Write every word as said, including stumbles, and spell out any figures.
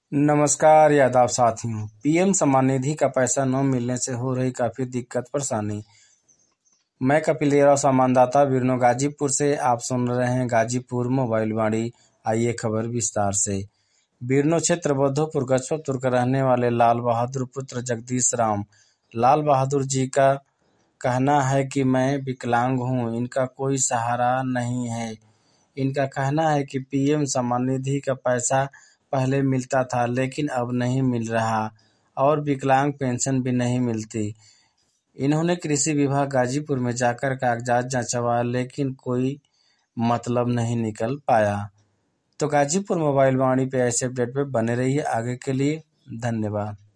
नमस्कार यादव साथियों। पीएम सम्मान निधि का पैसा न मिलने से हो रही काफी दिक्कत परेशानी। मैं कपिल देव, सम्मानदाता बिरनो गाजीपुर से। आप सुन रहे हैं गाजीपुर मोबाइल वाणी। आइए खबर विस्तार से। बिरनो क्षेत्र बौद्धपुर गजपतपुर का रहने वाले लाल बहादुर पुत्र जगदीश राम लाल बहादुर जी का कहना है कि मैं विकलांग हूं, इनका कोई सहारा नहीं है। इनका कहना है कि पीएम सम्मान निधि का पैसा पहले मिलता था लेकिन अब नहीं मिल रहा और विकलांग पेंशन भी नहीं मिलती। इन्होंने कृषि विभाग गाजीपुर में जाकर कागजात जांचवाए लेकिन कोई मतलब नहीं निकल पाया। तो गाजीपुर मोबाइल वाणी पे ऐसे अपडेट पे बने रहिए। आगे के लिए धन्यवाद।